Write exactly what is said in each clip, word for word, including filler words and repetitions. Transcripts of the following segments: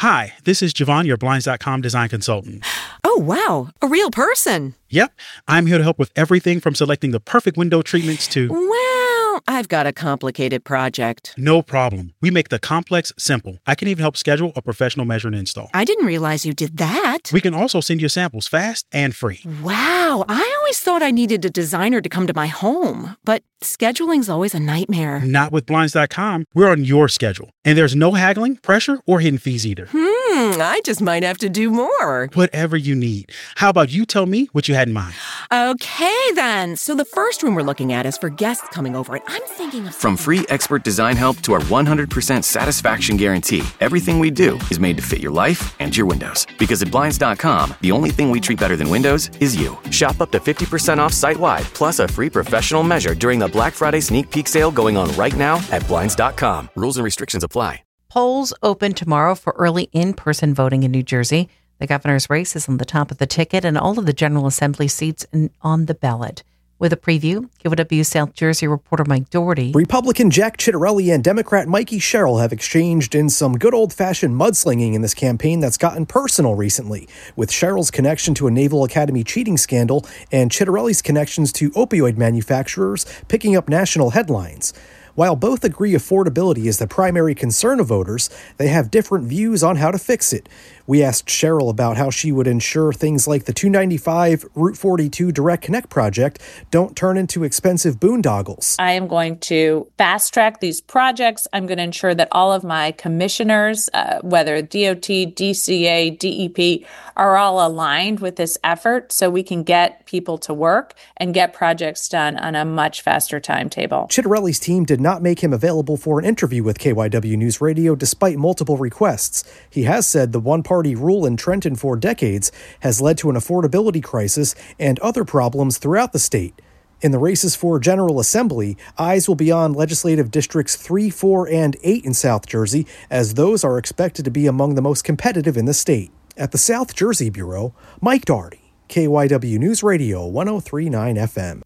Hi, this is Javon, your Blinds dot com design consultant. Oh, wow. A real person. Yep. I'm here to help with everything from selecting the perfect window treatments to... Well, I've got a complicated project. No problem. We make the complex simple. I can even help schedule a professional measure and install. I didn't realize you did that. We can also send you samples fast and free. Wow. I always thought I needed a designer to come to my home, but scheduling's always a nightmare. Not with Blinds dot com. We're on your schedule. And there's no haggling, pressure, or hidden fees either. Hmm, I just might have to do more. Whatever you need. How about you tell me what you had in mind? Okay, then. So the first room we're looking at is for guests coming over, and I'm thinking of... From free expert design help to our one hundred percent satisfaction guarantee, everything we do is made to fit your life and your windows. Because at Blinds dot com, the only thing we treat better than windows is you. Shop up to fifty percent off site-wide, plus a free professional measure during the Black Friday sneak peek sale going on right now at Blinds dot com. Rules and restrictions apply. Polls open tomorrow for early in-person voting in New Jersey. The governor's race is on the top of the ticket and all of the General Assembly seats on the ballot. With a preview, K Y W South Jersey reporter Mike Doherty. Republican Jack Ciattarelli and Democrat Mikey Sherrill have exchanged in some good old-fashioned mudslinging in this campaign that's gotten personal recently, with Sherrill's connection to a Naval Academy cheating scandal and Ciattarelli's connections to opioid manufacturers picking up national headlines. While both agree affordability is the primary concern of voters, they have different views on how to fix it. We asked Sherrill about how she would ensure things like the two ninety-five Route forty-two Direct Connect project don't turn into expensive boondoggles. I am going to fast track these projects. I'm going to ensure that all of my commissioners, uh, whether D O T, D C A, D E P, are all aligned with this effort so we can get people to work and get projects done on a much faster timetable. Ciattarelli's team did not make him available for an interview with K Y W News Radio despite multiple requests. He has said the one-party rule in Trenton for decades has led to an affordability crisis and other problems throughout the state. In the races for General Assembly, eyes will be on legislative districts three, four, and eight in South Jersey, as those are expected to be among the most competitive in the state. At the South Jersey Bureau, Mike Doherty, K Y W News Radio one oh three point nine F M.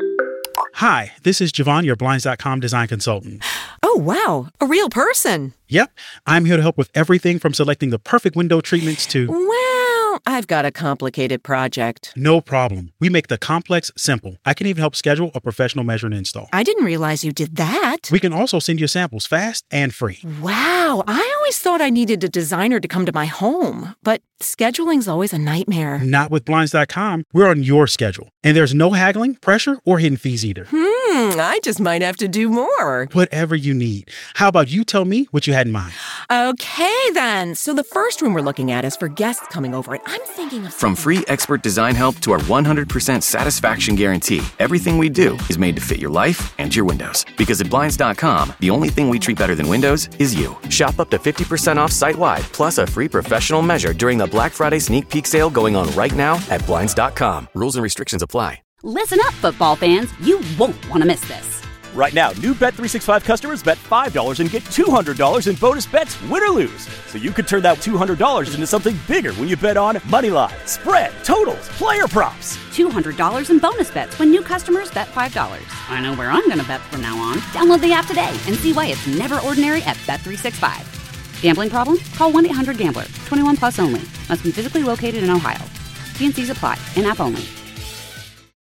Hi, this is Javon, your Blinds dot com design consultant. Oh, wow. A real person. Yep. I'm here to help with everything from selecting the perfect window treatments to... Well, I've got a complicated project. No problem. We make the complex simple. I can even help schedule a professional measure and install. I didn't realize you did that. We can also send you samples fast and free. Wow. I always thought I needed a designer to come to my home, but scheduling's always a nightmare. Not with Blinds dot com. We're on your schedule. And there's no haggling, pressure, or hidden fees either. Hmm, I just might have to do more. Whatever you need. How about you tell me what you had in mind? Okay, then. So the first room we're looking at is for guests coming over, and I'm thinking of... From free expert design help to our one hundred percent satisfaction guarantee, everything we do is made to fit your life and your windows. Because at Blinds dot com, the only thing we treat better than windows is you. Shop up to fifty percent off site-wide, plus a free professional measure during the Black Friday sneak peek sale going on right now at Blinds dot com. Rules and restrictions apply. Listen up, football fans. You won't want to miss this. Right now, new Bet three sixty-five customers bet five dollars and get two hundred dollars in bonus bets, win or lose. So you could turn that two hundred dollars into something bigger when you bet on money line, spread, totals, player props. two hundred dollars in bonus bets when new customers bet five dollars. I know where I'm going to bet from now on. Download the app today and see why it's never ordinary at Bet three sixty-five. Gambling problem? Call one eight hundred gambler. twenty-one plus only. Must be physically located in Ohio. T and Cs apply. In-app only.